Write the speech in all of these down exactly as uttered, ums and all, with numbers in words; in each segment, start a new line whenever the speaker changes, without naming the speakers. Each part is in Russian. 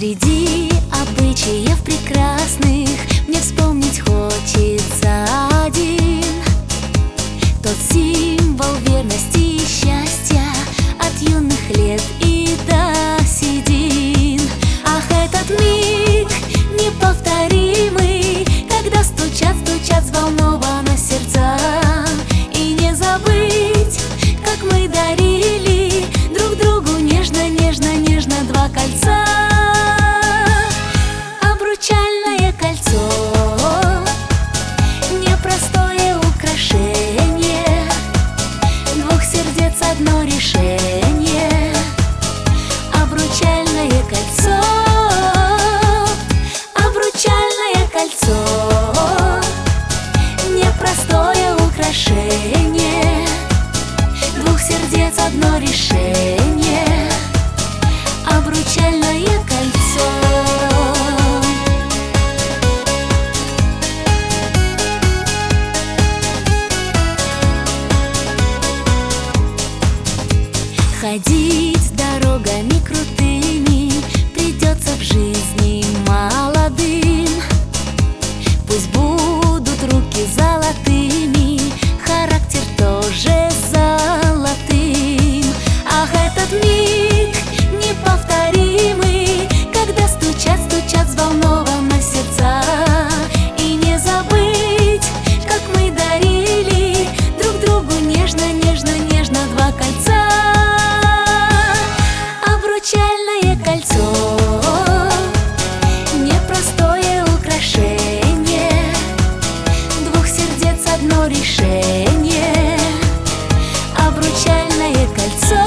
Среди обычаев прекрасных мне вспомнить хочется один. Тот символ верности и счастья от юных лет и до седин. Ах, этот миг неповторимый, когда стучат, стучат взволнованно сердца. И не забыть, как мы дарили друг другу нежно, нежно, нежно два кольца. Обручальное кольцо, непростое украшение, двух сердец одно решение. Обручальное кольцо, обручальное кольцо, непростое украшение, двух сердец одно решение. Обручальное кольцо. Ходить дорогами крутыми придется в жизни молодым. Пусть будут руки золотыми, характер тоже золотым. Ах, этот миг неповторимый, когда стучат, стучат взволнованно сердца. И не забыть, как мы дарили друг другу нежно, нежно, нежно два кольца. Обручальное кольцо, непростое украшение, двух сердец одно решение. Обручальное кольцо,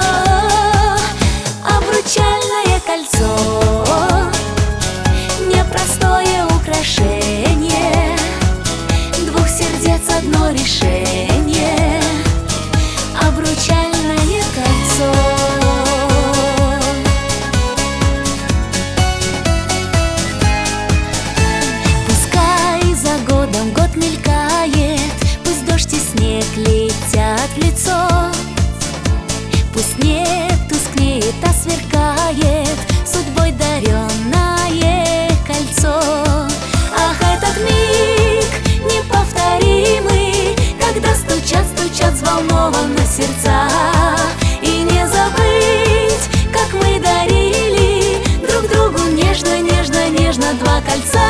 обручальное кольцо, непростое украшение, двух сердец одно решение. Обручальное кольцо. Год мелькает, пусть дождь и снег летят в лицо, пусть снег тускнеет, а сверкает судьбой даренное кольцо. Ах, этот миг неповторимый, когда стучат, стучат взволнованно сердца. И не забыть, как мы дарили друг другу нежно, нежно, нежно два кольца.